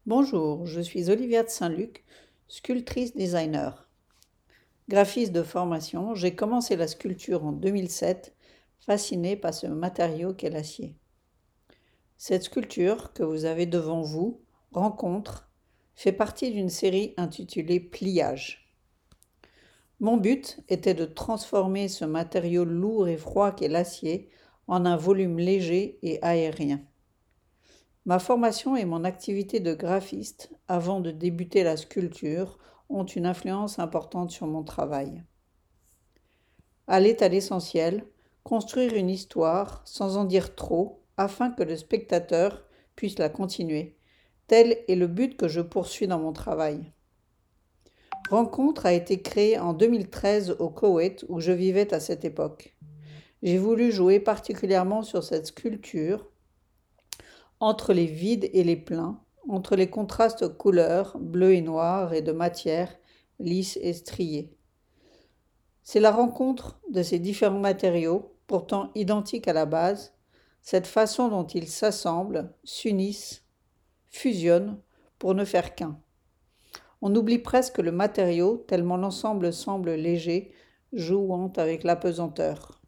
Bonjour, je suis Olivia de Saint-Luc, sculptrice designer. Graphiste de formation, j'ai commencé la sculpture en 2007, fascinée par ce matériau qu'est l'acier. Cette sculpture que vous avez devant vous, Rencontre, fait partie d'une série intitulée Pliage. Mon but était de transformer ce matériau lourd et froid qu'est l'acier en un volume léger et aérien. Ma formation et mon activité de graphiste, avant de débuter la sculpture, ont une influence importante sur mon travail. Aller à l'essentiel, construire une histoire sans en dire trop, afin que le spectateur puisse la continuer. Tel est le but que je poursuis dans mon travail. Rencontre a été créée en 2013 au Koweït où je vivais à cette époque. J'ai voulu jouer particulièrement sur cette sculpture entre les vides et les pleins, entre les contrastes couleurs, bleu et noir, et de matière, lisse et striée. C'est la rencontre de ces différents matériaux, pourtant identiques à la base, cette façon dont ils s'assemblent, s'unissent, fusionnent, pour ne faire qu'un. On oublie presque le matériau, tellement l'ensemble semble léger, jouant avec l'apesanteur.